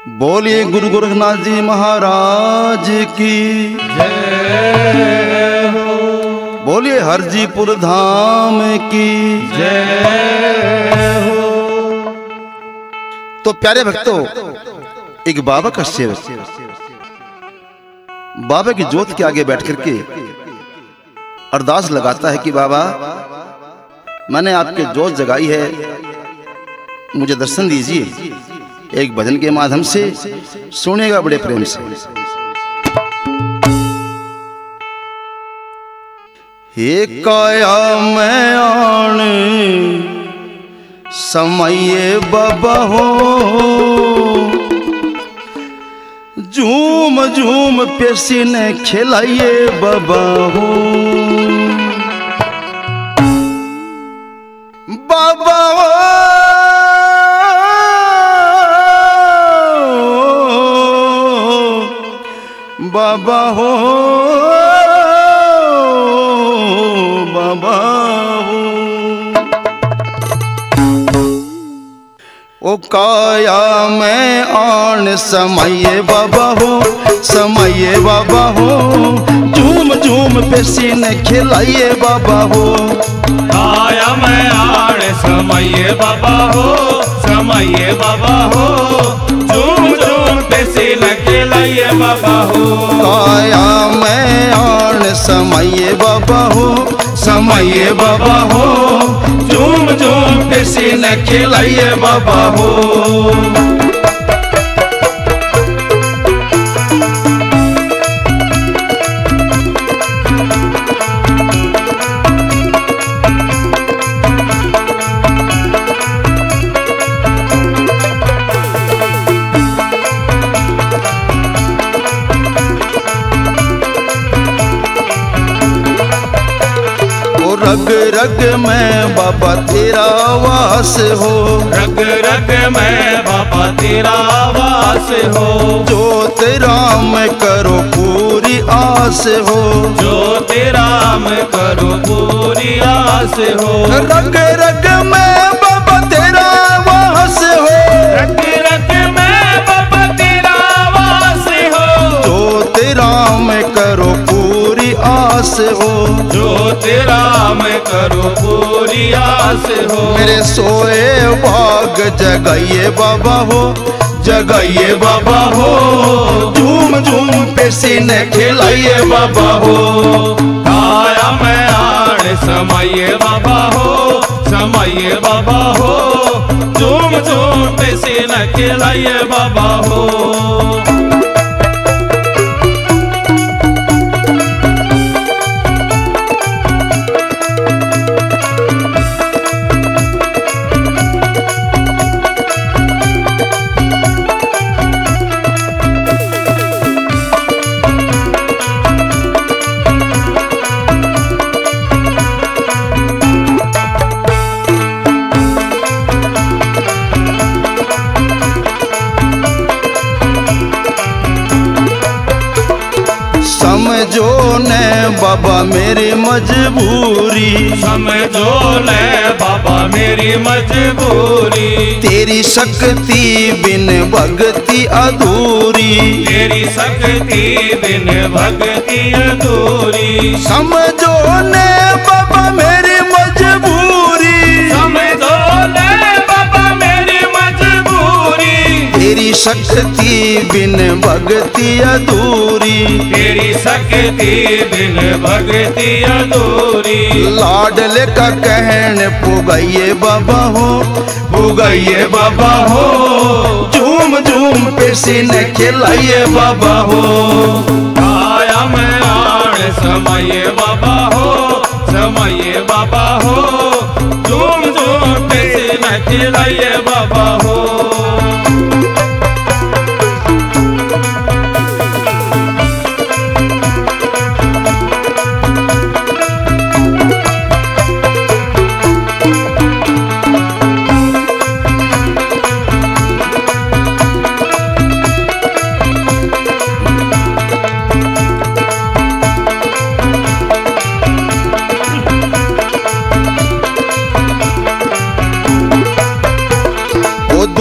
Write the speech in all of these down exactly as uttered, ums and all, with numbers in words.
बोलिए गुरु गोरखनाथ जी महाराज की जय हो। बोलिए हरजीपुर धाम की जय हो। तो प्यारे भक्तों, एक बाबा का सेवक बाबा की ज्योत के आगे बैठ करके अरदास लगाता है कि बाबा, मैंने आपके ज्योत जगाई है, मुझे दर्शन दीजिए। एक भजन के माध्यम से सुनेगा बड़े प्रेम से। हे काया मैं आन समय बाबा हो, झूम झूम पेशी ने खिलाइए बाबा हो। बाबा हो बाबा हो बाबा हो। ओ काया मैं आन समय बाबा हो, समय बाबा हो, झूम झूम पेशी ने खिलाइए बाबा हो। आया मैं आन समय बाबा हो, समय बाबा हो, झूम झूम पेशी न खिलाइए बाबा हो। काया मैं आन समय बाबा हो, समय बाबा हो, झूम झूम पेशी न खिलाइए बाबा हो। रग रग में बाबा तेरा वास हो, रग रग में बाबा तेरा वास हो। जो तेरा मैं करो पूरी आस हो, जो तेरा मैं करो पूरी आस हो। रग रग में बाबा तेरा वास हो, रग रग में बाबा तेरा वास हो। जो तेरा मैं करो पूरी आस हो, जो तेरा मैं करो पूरी आस हो। मेरे सोए भाग जगाइए बाबा हो, जगाइए बाबा हो, झूम झूम पेशी ने खिलाइए बाबा हो। आया मैं आन समय बाबा हो, समय बाबा हो, झूम झूम पेशी न खिलाइए बाबा हो। समझो ने बाबा मेरी मजबूरी, समझो ले बाबा मेरी मजबूरी। तेरी शक्ति बिन भक्ति अधूरी, तेरी शक्ति बिन भक्ति अधूरी। समझो ने बाबा मेरी मजबूरी, समझो ले बाबा मेरी मजबूरी। तेरी शक्ति बिन भक्ति अधूरी, तेरी शक्ति बिन भक्ति अधूरी। लाडले का कहन पुगाइए बाबा हो, पुगाइए बाबा हो, झूम झूम पेशी ने खिलाइए बाबा हो। आया मैं आन समय बाबा हो, समय बाबा हो, झूम झूम पेशी न खिलाइए बाबा हो।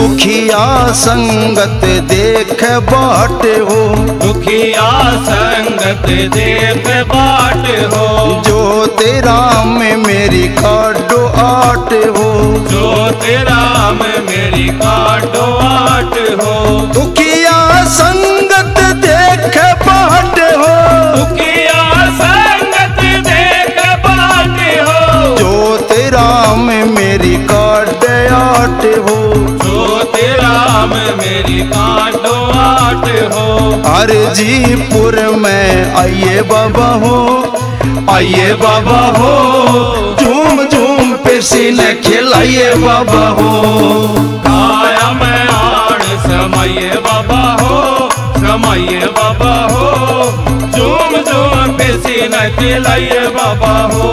दुखिया संगत देख बाट हो, दुखिया संगत देख बाट हो, जो तेरा में मेरी काटो आट हो, जो तेरा में मेरी काटो आट हो। दुखिया संगत देख बाट हो, दुखिया संगत देख बाट हो, जो तेरा में मेरी काट आट हो, जो तेरा में मेरी काटो आट हो। हरजीपुर में आइए बाबा हो, आइए बाबा हो, झूम झूम पे सीने खिलाइए बाबा हो। काया में आड़ समाइए बाबा हो, समाइए बाबा हो, झूम झूम पे सीने खिलाइए बाबा हो।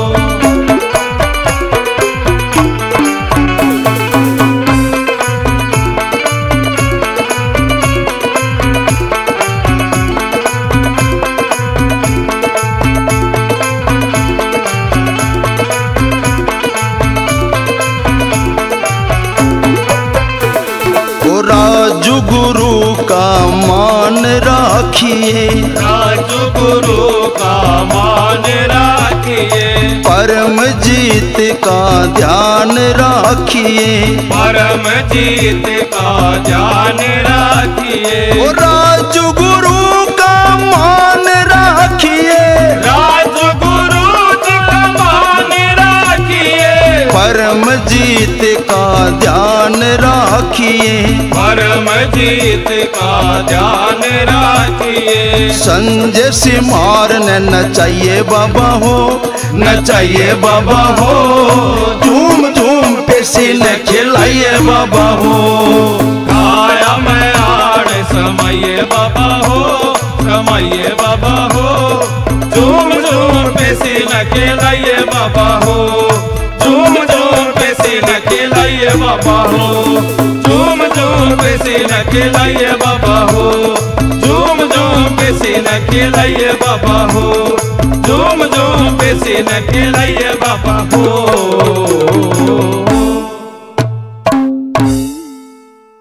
राजू गुरु का मान राखिए, राजू गुरु का मान राखिए, परम जीत का ध्यान राखिए, परम जीत का ध्यान राखिए। राजू गुरु का मान राखिए, राजू गुरु जी का मान राखिए, परम जीत का ध्यान राखिए, परम जीत का ध्यान राखिए। संजय सिमार ने नचाइए बाबा हो, नचाइए बाबा हो, झूम झूम पे सीने खिलाइए बाबा हो। काया में आड़ समाइए बाबा हो, समाइए बाबा हो, झूम झूम पे सीने खिलाइए बाबा हो, झूम झूम पे सीने खिलाइए बाबा हो, झूम झूम पे सीने खिलाइए बाबा हो, झूम झूम पे सीने खिलाइए बाबा हो, झूम झूम पे सीने खिलाइए बाबा हो।